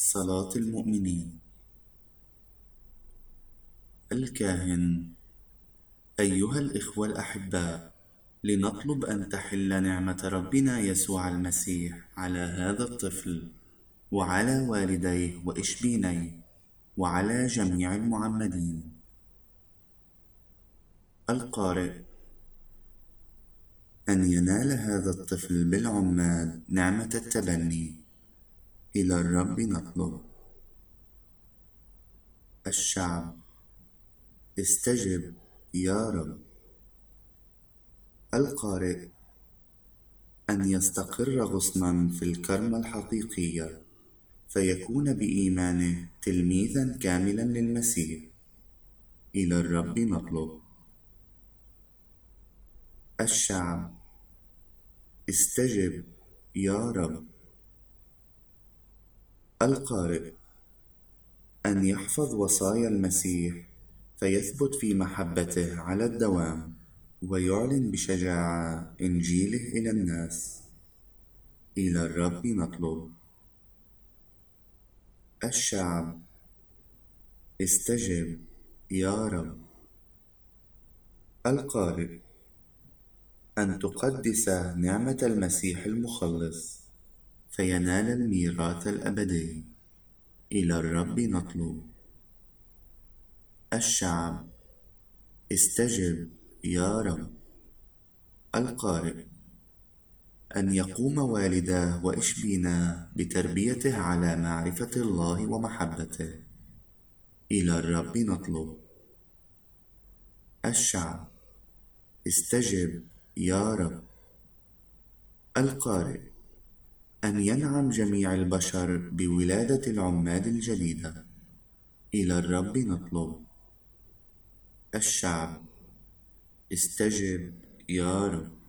صلاة المؤمنين. الكاهن. أيها الإخوة الأحباء، لنطلب أن تحل نعمة ربنا يسوع المسيح على هذا الطفل وعلى والديه وإشبينيه وعلى جميع المعمدين. القارئ. أن ينال هذا الطفل بالعماد نعمة التبني. إلى الرب نطلب. الشعب. استجب يا رب. القارئ. أن يستقر غصناً في الكرمة الحقيقية، فيكون بإيمانه تلميذاً كاملاً للمسيح. إلى الرب نطلب. الشعب. استجب يا رب. القارئ. أن يحفظ وصايا المسيح فيثبت في محبته على الدوام، ويعلن بشجاعة إنجيله إلى الناس. إلى الرب نطلب. الشعب. استجب يا رب. القارئ. أن تقدس نعمة المسيح المخلص فينال الميراث الأبدي. إلى الرب نطلب. الشعب. استجب يا رب. القارئ. أن يقوم والداه وإشبيناه بتربيته على معرفة الله ومحبته. إلى الرب نطلب. الشعب. استجب يا رب. القارئ. أن ينعم جميع البشر بولادة العماد الجديدة. إلى الرب نطلب. الشعب. استجب يا رب.